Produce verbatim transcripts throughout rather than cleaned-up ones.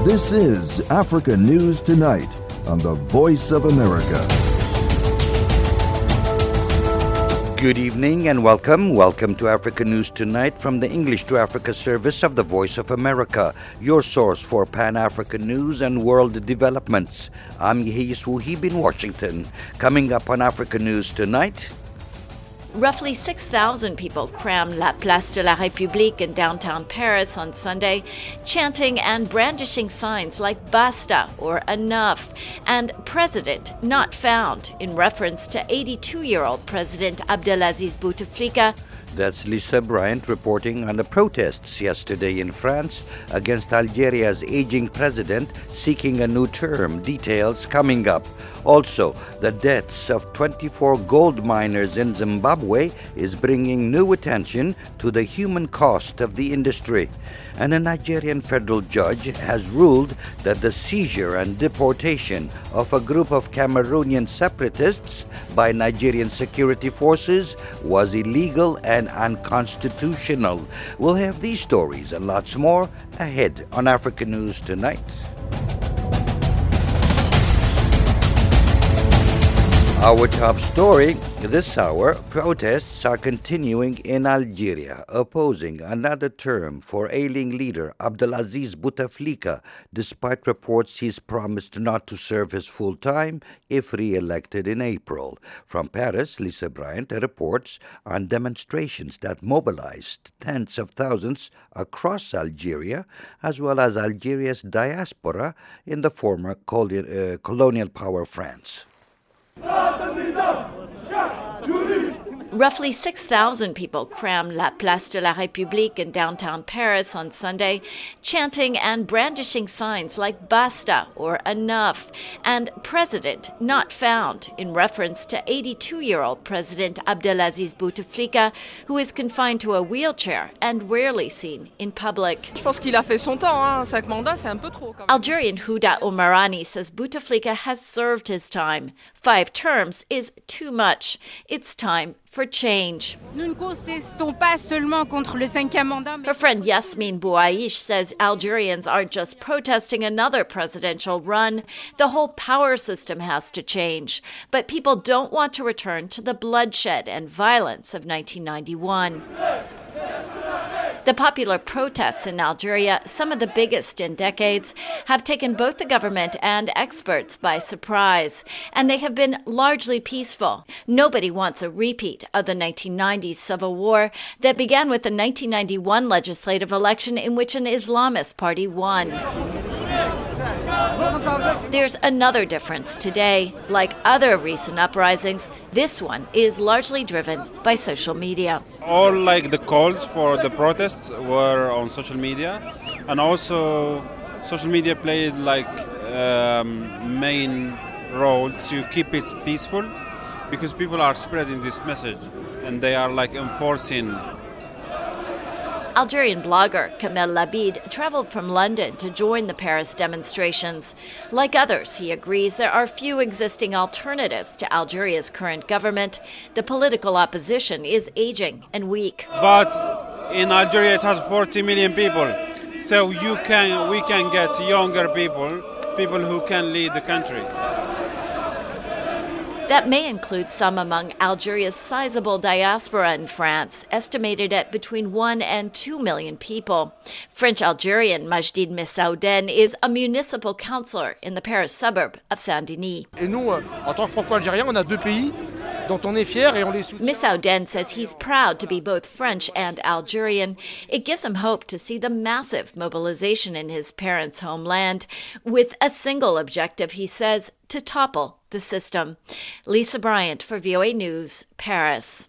This is Africa News Tonight on the Voice of America. Good evening and welcome. Welcome to Africa News Tonight from the English to Africa service of the Voice of America, your source for Pan-African news and world developments. I'm Yehis Wuhib in Washington. Coming up on Africa News Tonight. Roughly six thousand people crammed La Place de la République in downtown Paris on Sunday, chanting and brandishing signs like "Basta" or "Enough" and "President Not Found" in reference to eighty-two-year-old President Abdelaziz Bouteflika. That's Lisa Bryant reporting on the protests yesterday in France against Algeria's aging president seeking a new term. Details coming up. Also, the deaths of twenty-four gold miners in Zimbabwe is bringing new attention to the human cost of the industry. And a Nigerian federal judge has ruled that the seizure and deportation of a group of Cameroonian separatists by Nigerian security forces was illegal and unconstitutional. We'll have these stories and lots more ahead on Africa News Tonight. Our top story this hour, protests are continuing in Algeria, opposing another term for ailing leader Abdelaziz Bouteflika, despite reports he's promised not to serve his full time if re-elected in April. From Paris, Lisa Bryant reports on demonstrations that mobilized tens of thousands across Algeria, as well as Algeria's diaspora in the former colonial, uh, colonial power France. Roughly six thousand people crammed La Place de la République in downtown Paris on Sunday, chanting and brandishing signs like "Basta" or "Enough" and "President Not Found" in reference to eighty-two-year-old President Abdelaziz Bouteflika, who is confined to a wheelchair and rarely seen in public. Je pense qu'il a fait son temps, hein. Cinq mandats, c'est un peu trop. Algerian Houda Omarani says Bouteflika has served his time. Five terms is too much. It's time for change. Nous ne contestons pas seulement contre le cinquième mandat. Her friend Yasmine Bouaïch says Algerians aren't just protesting another presidential run. The whole power system has to change. But people don't want to return to the bloodshed and violence of nineteen ninety-one. The popular protests in Algeria, some of the biggest in decades, have taken both the government and experts by surprise, and they have been largely peaceful. Nobody wants a repeat of the nineteen nineties civil war that began with the nineteen ninety-one legislative election in which an Islamist party won. There's another difference today. Like other recent uprisings, this one is largely driven by social media. All like the calls for the protests were on social media, and also social media played like um, main role to keep it peaceful, because people are spreading this message and they are like enforcing. Algerian blogger Kamel Labid traveled from London to join the Paris demonstrations. Like others, he agrees there are few existing alternatives to Algeria's current government. The political opposition is aging and weak. But in Algeria it has forty million people, so you can we can get younger people, people who can lead the country. That may include some among Algeria's sizable diaspora in France, estimated at between one and two million people. French-Algerian Majdid Messaouden is a municipal councillor in the Paris suburb of Saint-Denis. Et nous, en tant que Franco-Algériens, on a deux pays dont on est fier et on les soutient. Messaouden says he's proud to be both French and Algerian. It gives him hope to see the massive mobilization in his parents' homeland, with a single objective, he says, to topple the system. Lisa Bryant for V O A News, Paris.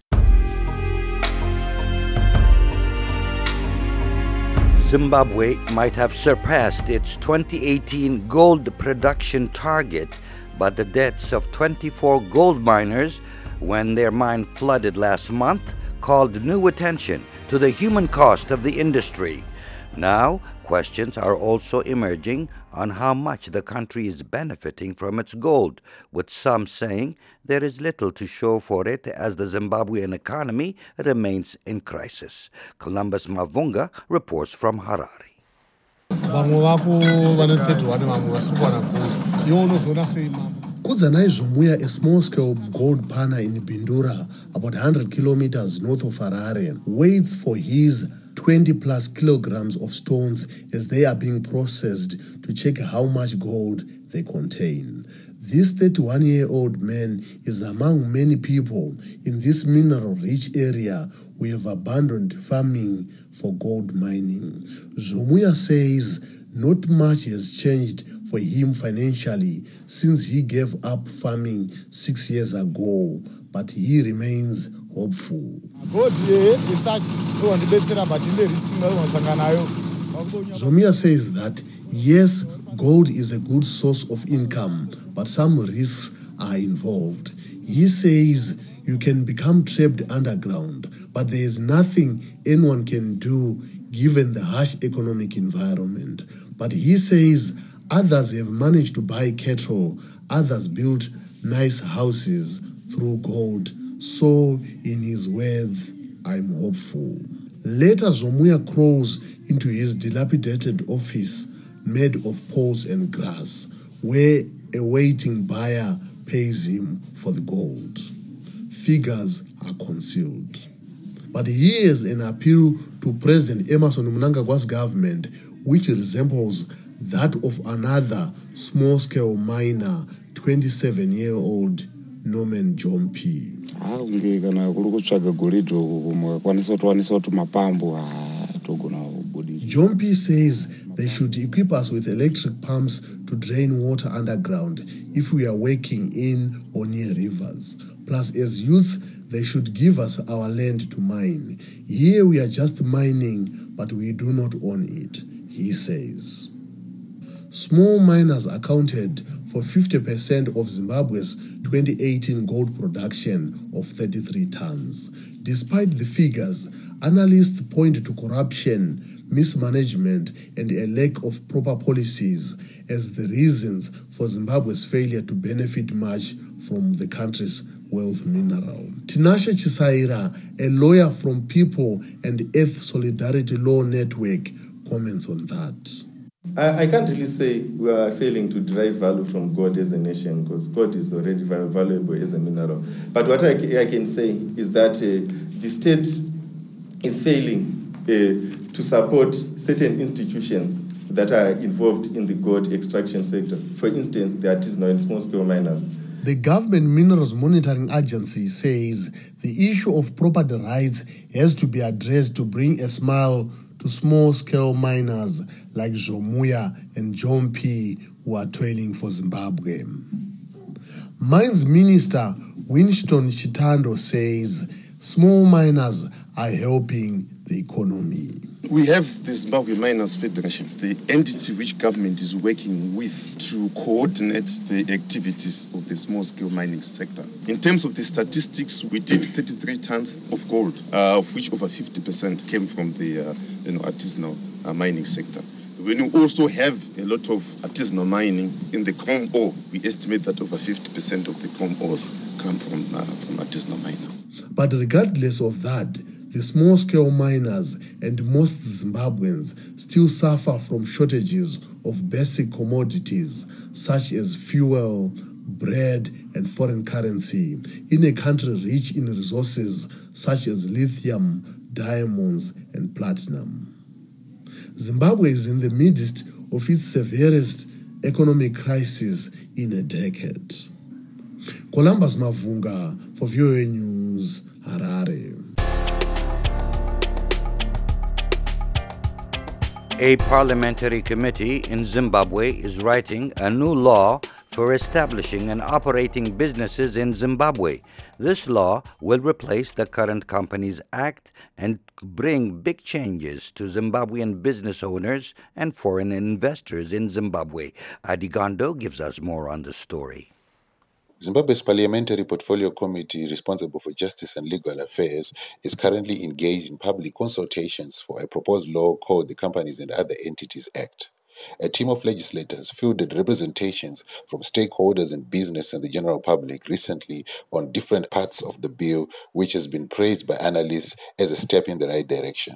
Zimbabwe might have surpassed its twenty eighteen gold production target, but the deaths of twenty-four gold miners when their mine flooded last month called new attention to the human cost of the industry. Now, questions are also emerging on how much the country is benefiting from its gold, with some saying there is little to show for it as the Zimbabwean economy remains in crisis. Columbus Mavunga reports from Harare. Kudzanai Zvomuya, a small-scale gold panner in Bindura, about one hundred kilometers north of Harare, waits for his twenty plus kilograms of stones as they are being processed to check how much gold they contain. This thirty-one-year-old man is among many people in this mineral-rich area who have abandoned farming for gold mining. Zvomuya says not much has changed for him financially since he gave up farming six years ago, but he remains hopeful. Zvomuya says that yes, gold is a good source of income, but some risks are involved. He says you can become trapped underground, but there is nothing anyone can do given the harsh economic environment. But he says others have managed to buy cattle, others built nice houses through gold. So, in his words, I'm hopeful. Later, Zvomuya crawls into his dilapidated office made of poles and grass, where a waiting buyer pays him for the gold. Figures are concealed. But he has an appeal to President Emmerson Mnangagwa's government, which resembles that of another small-scale miner, twenty-seven-year-old Norman Jompi. Jompi says they should equip us with electric pumps to drain water underground if we are working in or near rivers. Plus, as youths, they should give us our land to mine. Here we are just mining, but we do not own it, he says. Small miners accounted for fifty percent of Zimbabwe's twenty eighteen gold production of thirty-three tons. Despite the figures, analysts point to corruption, mismanagement, and a lack of proper policies as the reasons for Zimbabwe's failure to benefit much from the country's wealth mineral. Tinashe Chisaira, a lawyer from People and Earth Solidarity Law Network, comments on that. I, I can't really say we are failing to derive value from gold as a nation, because gold is already valuable as a mineral. But what I, I can say is that uh, the state is failing uh, to support certain institutions that are involved in the gold extraction sector. For instance, the artisanal and small-scale miners. The Government Minerals Monitoring Agency says the issue of property rights has to be addressed to bring a smile to small-scale miners like Zvomuya and Jompi who are toiling for Zimbabwe. Mines Minister Winston Chitando says small miners are helping the economy. We have the Zimbabwe Miners Federation, the entity which government is working with to coordinate the activities of the small-scale mining sector. In terms of the statistics, we did thirty-three tons of gold, uh, of which over fifty percent came from the uh, you know, artisanal uh, mining sector. When you also have a lot of artisanal mining in the chrome ore, we estimate that over fifty percent of the chrome ores come from, uh, from artisanal miners. But regardless of that, the small-scale miners and most Zimbabweans still suffer from shortages of basic commodities such as fuel, bread, and foreign currency in a country rich in resources such as lithium, diamonds, and platinum. Zimbabwe is in the midst of its severest economic crisis in a decade. Columbus Mavunga for V O A News, Harare. A parliamentary committee in Zimbabwe is writing a new law for establishing and operating businesses in Zimbabwe. This law will replace the current Companies Act and bring big changes to Zimbabwean business owners and foreign investors in Zimbabwe. Adigondo gives us more on the story. Zimbabwe's Parliamentary Portfolio Committee, responsible for justice and legal affairs, is currently engaged in public consultations for a proposed law called the Companies and Other Entities Act. A team of legislators fielded representations from stakeholders in business and the general public recently on different parts of the bill, which has been praised by analysts as a step in the right direction.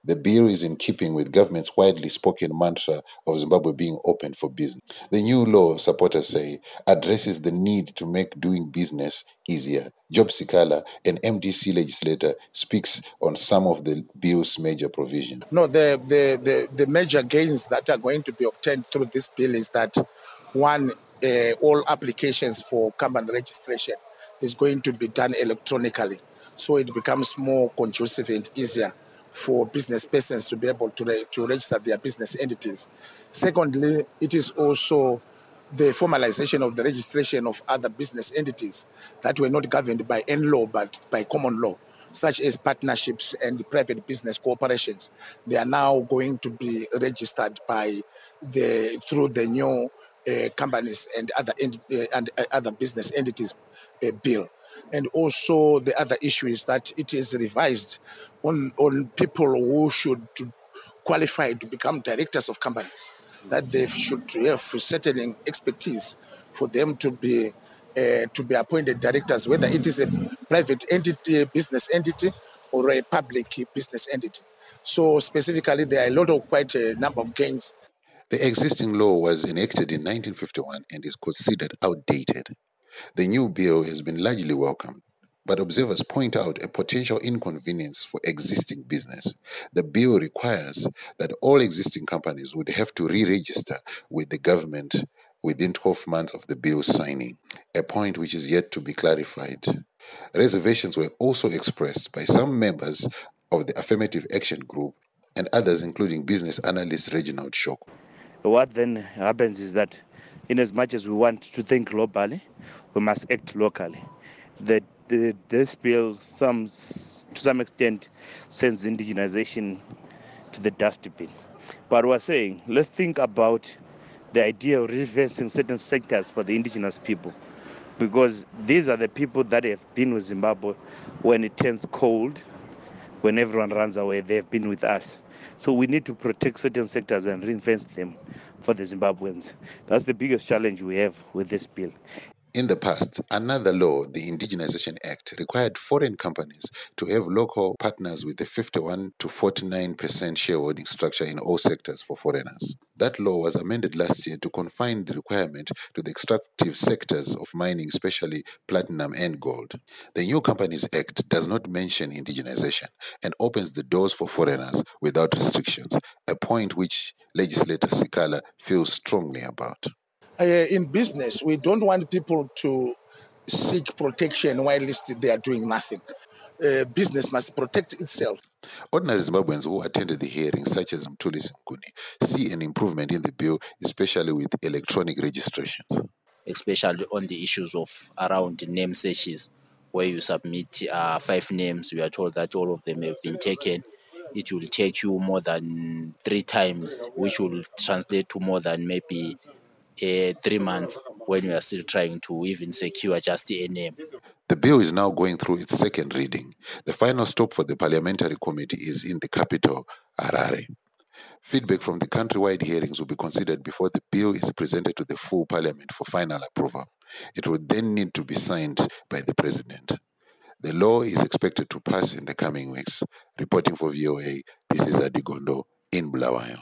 The bill is in keeping with government's widely spoken mantra of Zimbabwe being open for business. The new law, supporters say, addresses the need to make doing business easier. Job Sikala, an M D C legislator, speaks on some of the bill's major provisions. No, the, the, the, the major gains that are going to be obtained through this bill is that, one, uh, all applications for company registration is going to be done electronically. So it becomes more conducive and easier for business persons to be able to, re- to register their business entities. Secondly, it is also the formalization of the registration of other business entities that were not governed by any law but by common law, such as partnerships and private business corporations. They are now going to be registered by the through the new uh, companies and other ent- uh, and uh, other business entities uh, bill. And also the other issue is that it is revised on, on people who should qualify to become directors of companies, that they should have certain expertise for them to be uh, to be appointed directors, whether it is a private entity, a business entity, or a public business entity. So specifically, there are a lot of quite a number of gains. The existing law was enacted in nineteen fifty-one and is considered outdated. The new bill has been largely welcomed, but observers point out a potential inconvenience for existing business. The bill requires that all existing companies would have to re-register with the government within twelve months of the bill's signing, a point which is yet to be clarified. Reservations were also expressed by some members of the Affirmative Action Group and others, including business analyst Reginald Shoko. What then happens is that in as much as we want to think globally, we must act locally. The, the, this bill, some, to some extent, sends indigenization to the dustbin. But we're saying, let's think about the idea of reversing certain sectors for the indigenous people, because these are the people that have been with Zimbabwe when it turns cold, when everyone runs away. They've been with us. So we need to protect certain sectors and reinvest them for the Zimbabweans. That's the biggest challenge we have with this bill. In the past, another law, the Indigenization Act, required foreign companies to have local partners with a fifty-one to forty-nine percent shareholding structure in all sectors for foreigners. That law was amended last year to confine the requirement to the extractive sectors of mining, especially platinum and gold. The New Companies Act does not mention indigenization and opens the doors for foreigners without restrictions, a point which legislator Sikala feels strongly about. Uh, in business, we don't want people to seek protection while they are doing nothing. Uh, business must protect itself. Ordinary Zimbabweans who attended the hearing, such as Mtuli Simkuni, see an improvement in the bill, especially with electronic registrations. Especially on the issues of around name searches, where you submit uh, five names, we are told that all of them have been taken. It will take you more than three times, which will translate to more than maybe Uh, three months when we are still trying to even secure just a name. The bill is now going through its second reading. The final stop for the parliamentary committee is in the capital, Harare. Feedback from the countrywide hearings will be considered before the bill is presented to the full parliament for final approval. It would then need to be signed by the president. The law is expected to pass in the coming weeks. Reporting for V O A, this is Adigondo in Bulawayo.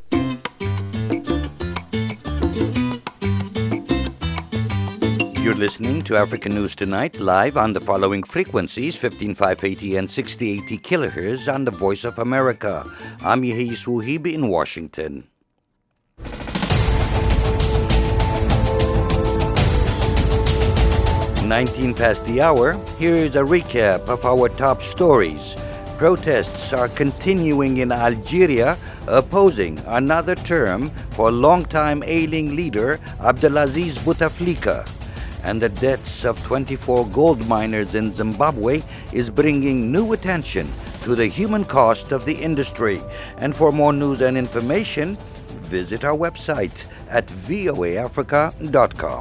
You're listening to African News Tonight, live on the following frequencies, fifteen five eighty and sixty eighty kilohertz on the Voice of America. I'm Yehia Swuhibi in Washington. nineteen past the hour, here is a recap of our top stories. Protests are continuing in Algeria, opposing another term for longtime ailing leader Abdelaziz Bouteflika. And the deaths of twenty-four gold miners in Zimbabwe is bringing new attention to the human cost of the industry. And for more news and information, visit our website at v o a africa dot com.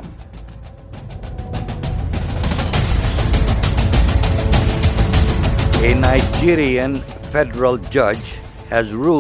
A Nigerian federal judge has ruled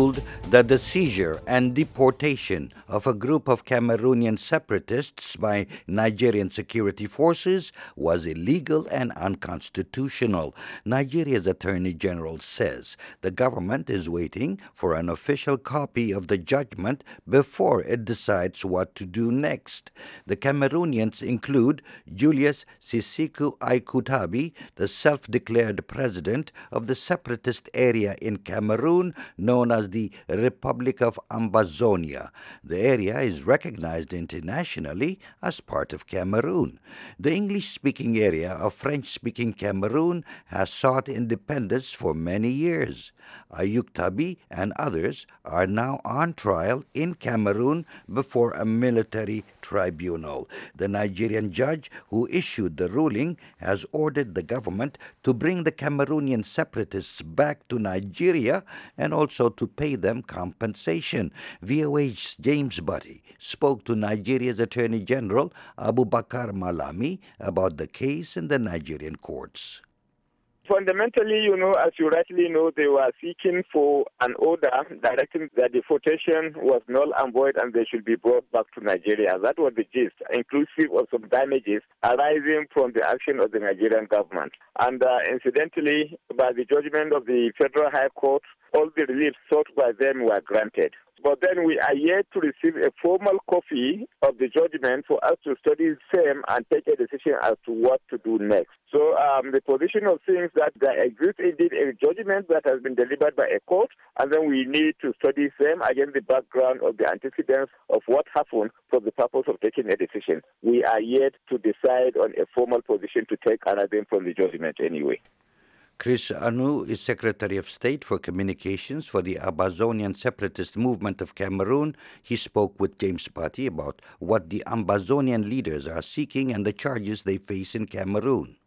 that the seizure and deportation of a group of Cameroonian separatists by Nigerian security forces was illegal and unconstitutional. Nigeria's Attorney General says the government is waiting for an official copy of the judgment before it decides what to do next. The Cameroonians include Julius Sisiku Aikutabi, the self-declared president of the separatist area in Cameroon known as the Republic of Ambazonia. The area is recognized internationally as part of Cameroon. The English-speaking area of French-speaking Cameroon has sought independence for many years. Ayuktabi and others are now on trial in Cameroon before a military tribunal. The Nigerian judge who issued the ruling has ordered the government to bring the Cameroonian separatists back to Nigeria and also to pay them compensation. V O A's James Butty spoke to Nigeria's Attorney General Abubakar Malami about the case in the Nigerian courts. Fundamentally, you know, as you rightly know, they were seeking for an order directing that deportation was null and void and they should be brought back to Nigeria. That was the gist, inclusive of some damages arising from the action of the Nigerian government. And uh, incidentally, by the judgment of the Federal High Court, all the reliefs sought by them were granted. But then we are yet to receive a formal copy of the judgment for us to study the same and take a decision as to what to do next. So um, the position of things that there exists indeed a judgment that has been delivered by a court, and then we need to study them against the background of the antecedents of what happened for the purpose of taking a decision. We are yet to decide on a formal position to take anything from the judgment anyway. Chris Anu is Secretary of State for Communications for the Ambazonian Separatist Movement of Cameroon. He spoke with James Butty about what the Ambazonian leaders are seeking and the charges they face in Cameroon.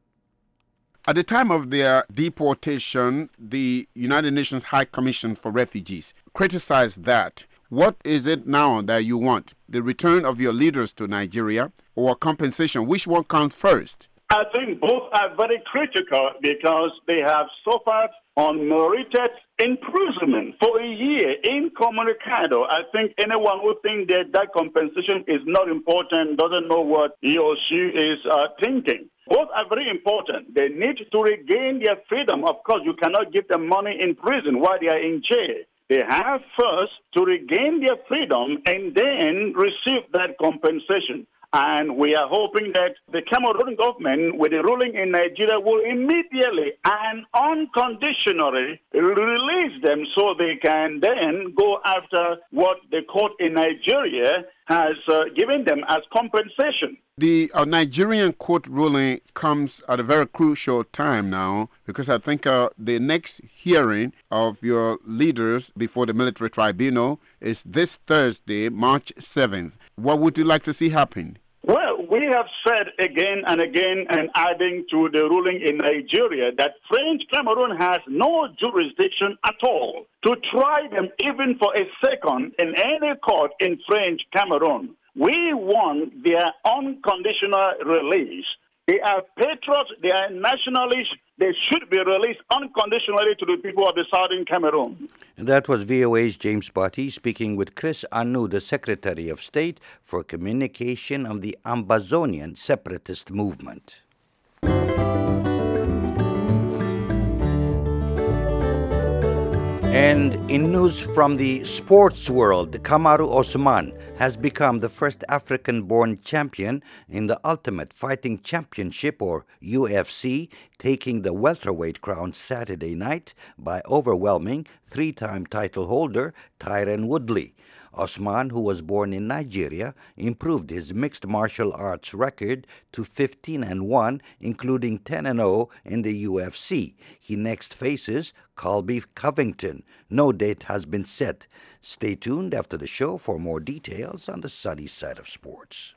At the time of their deportation, the United Nations High Commission for Refugees criticized that. What is it now that you want? The return of your leaders to Nigeria or compensation? Which one comes first? I think both are very critical because they have suffered unmerited imprisonment for a year incommunicado. I think anyone who thinks that that compensation is not important doesn't know what he or she is uh, thinking. Both are very important. They need to regain their freedom. Of course, you cannot give them money in prison while they are in jail. They have first to regain their freedom and then receive that compensation. And we are hoping that the Cameroon government, with the ruling in Nigeria, will immediately and unconditionally release them so they can then go after what the court in Nigeria has uh, given them as compensation. The uh, Nigerian court ruling comes at a very crucial time now because I think uh, the next hearing of your leaders before the military tribunal is this Thursday, March seventh. What would you like to see happen? Well, we have said again and again, and adding to the ruling in Nigeria, that French Cameroon has no jurisdiction at all to try them even for a second in any court in French Cameroon. We want their unconditional release. They are patriots, they are nationalists, they should be released unconditionally to the people of the southern Cameroon. And that was V O A's James Butty speaking with Chris Anu, the Secretary of State for Communication of the Ambazonian Separatist Movement. And in news from the sports world, Kamaru Usman has become the first African-born champion in the Ultimate Fighting Championship, or U F C, taking the welterweight crown Saturday night by overwhelming three-time title holder Tyron Woodley. Usman, who was born in Nigeria, improved his mixed martial arts record to fifteen and one, including ten and oh in the U F C. He next faces Colby Covington. No date has been set. Stay tuned after the show for more details on the sunny side of sports.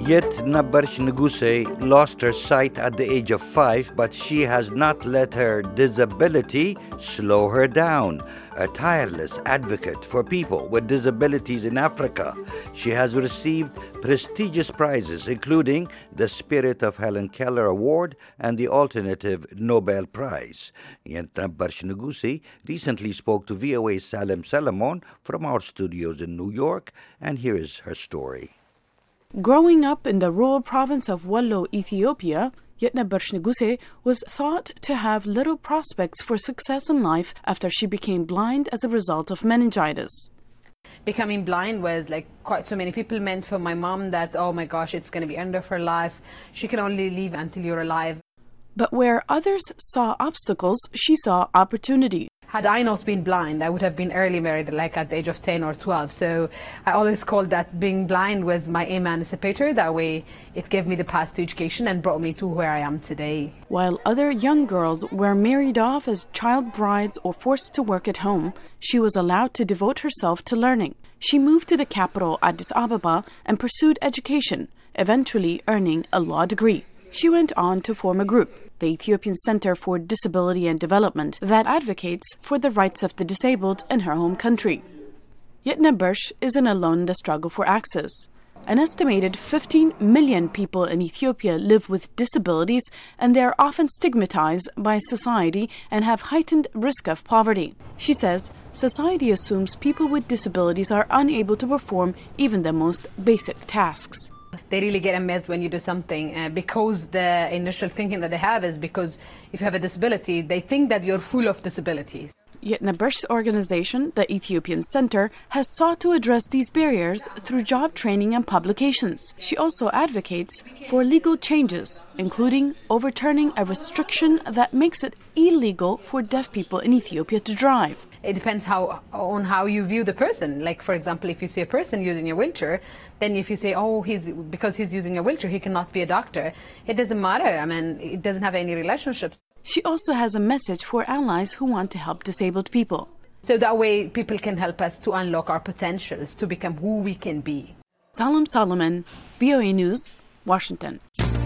Yet Nabarsh Nguse lost her sight at the age of five, but she has not let her disability slow her down. A tireless advocate for people with disabilities in Africa, she has received prestigious prizes, including the Spirit of Helen Keller Award and the Alternative Nobel Prize. Yet Nabarsh Nguse recently spoke to V O A's Salem Salamon from our studios in New York, and here is her story. Growing up in the rural province of Wallo, Ethiopia, Yetnebersh Nguse was thought to have little prospects for success in life after she became blind as a result of meningitis. Becoming blind was like quite so many people meant for my mom that, oh my gosh, it's going to be end of her life. She can only live until you're alive. But where others saw obstacles, she saw opportunity. Had I not been blind, I would have been early married, like at the age of ten or twelve. So I always called that being blind was my emancipator. That way it gave me the path to education and brought me to where I am today. While other young girls were married off as child brides or forced to work at home, she was allowed to devote herself to learning. She moved to the capital, Addis Ababa, and pursued education, eventually earning a law degree. She went on to form a group, the Ethiopian Center for Disability and Development, that advocates for the rights of the disabled in her home country. Yetnebersh isn't alone in the struggle for access. An estimated fifteen million people in Ethiopia live with disabilities, and they are often stigmatized by society and have heightened risk of poverty. She says society assumes people with disabilities are unable to perform even the most basic tasks. They really get amazed when you do something uh, because the initial thinking that they have is because if you have a disability, they think that you're full of disabilities. Yet Nabersh's organization, the Ethiopian Center, has sought to address these barriers through job training and publications. She also advocates for legal changes, including overturning a restriction that makes it illegal for deaf people in Ethiopia to drive. It depends how on how you view the person. Like, for example, if you see a person using a wheelchair, then if you say, oh, he's because he's using a wheelchair, he cannot be a doctor. It doesn't matter. I mean, it doesn't have any relationships. She also has a message for allies who want to help disabled people. So that way people can help us to unlock our potentials, to become who we can be. Salem Solomon, V O A News, Washington.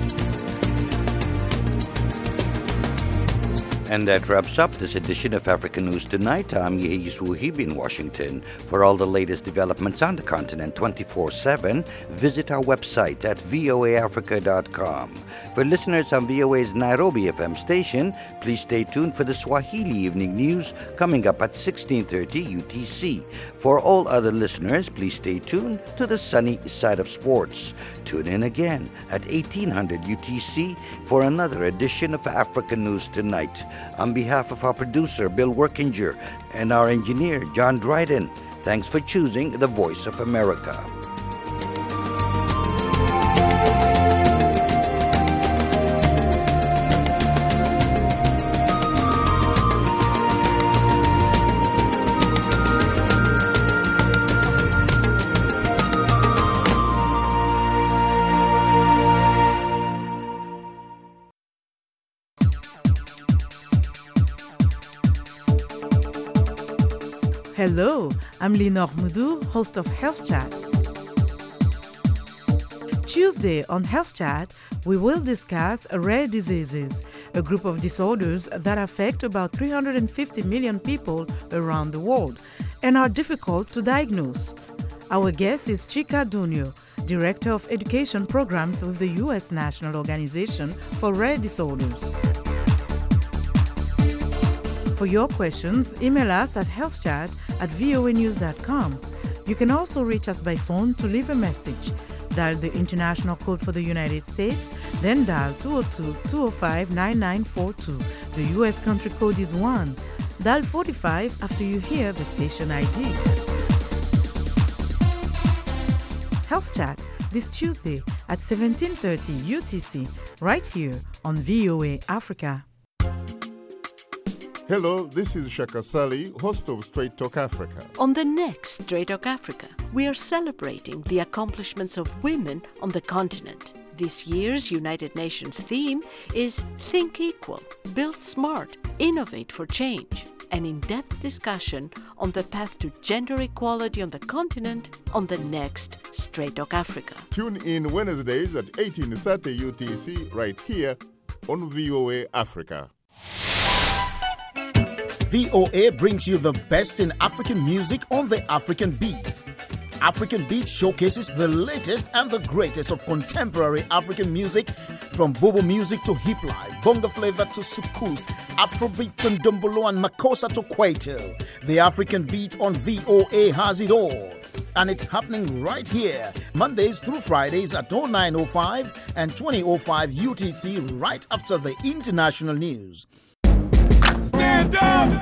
And that wraps up this edition of Africa News Tonight. I'm Yehis Wuhib in Washington. For all the latest developments on the continent twenty-four seven, visit our website at voa africa dot com. For listeners on V O A's Nairobi F M station, please stay tuned for the Swahili Evening News coming up at sixteen thirty U T C. For all other listeners, please stay tuned to the sunny side of sports. Tune in again at eighteen hundred U T C for another edition of Africa News Tonight. On behalf of our producer, Bill Workinger, and our engineer, John Dryden, thanks for choosing the Voice of America. Hello, I'm Lenore Moudou, host of Health Chat. Tuesday on Health Chat, we will discuss rare diseases, a group of disorders that affect about three hundred fifty million people around the world and are difficult to diagnose. Our guest is Chika Dunio, Director of Education Programs with the U S National Organization for Rare Disorders. For your questions, email us at healthchat at voa news dot com. You can also reach us by phone to leave a message. Dial the international code for the United States, then dial two oh two, two oh five, nine nine four two. The U S country code is one. Dial forty-five after you hear the station I D. Health Chat this Tuesday at seventeen thirty U T C, right here on V O A Africa. Hello, this is Shaka Sali, host of Straight Talk Africa. On the next Straight Talk Africa, we are celebrating the accomplishments of women on the continent. This year's United Nations theme is Think Equal, Build Smart, Innovate for Change. an in-depth discussion on the path to gender equality on the continent on the next Straight Talk Africa. Tune in Wednesdays at eighteen thirty U T C right here on V O A Africa. V O A brings you the best in African music on the African Beat. African Beat showcases the latest and the greatest of contemporary African music, from Bobo music to hip life, bongo flavor to soukous, Afrobeat to ndombolo and makossa to kwaito. The African Beat on V O A has it all. And it's happening right here, Mondays through Fridays at oh nine oh five and twenty oh five U T C, right after the international news. Stand up!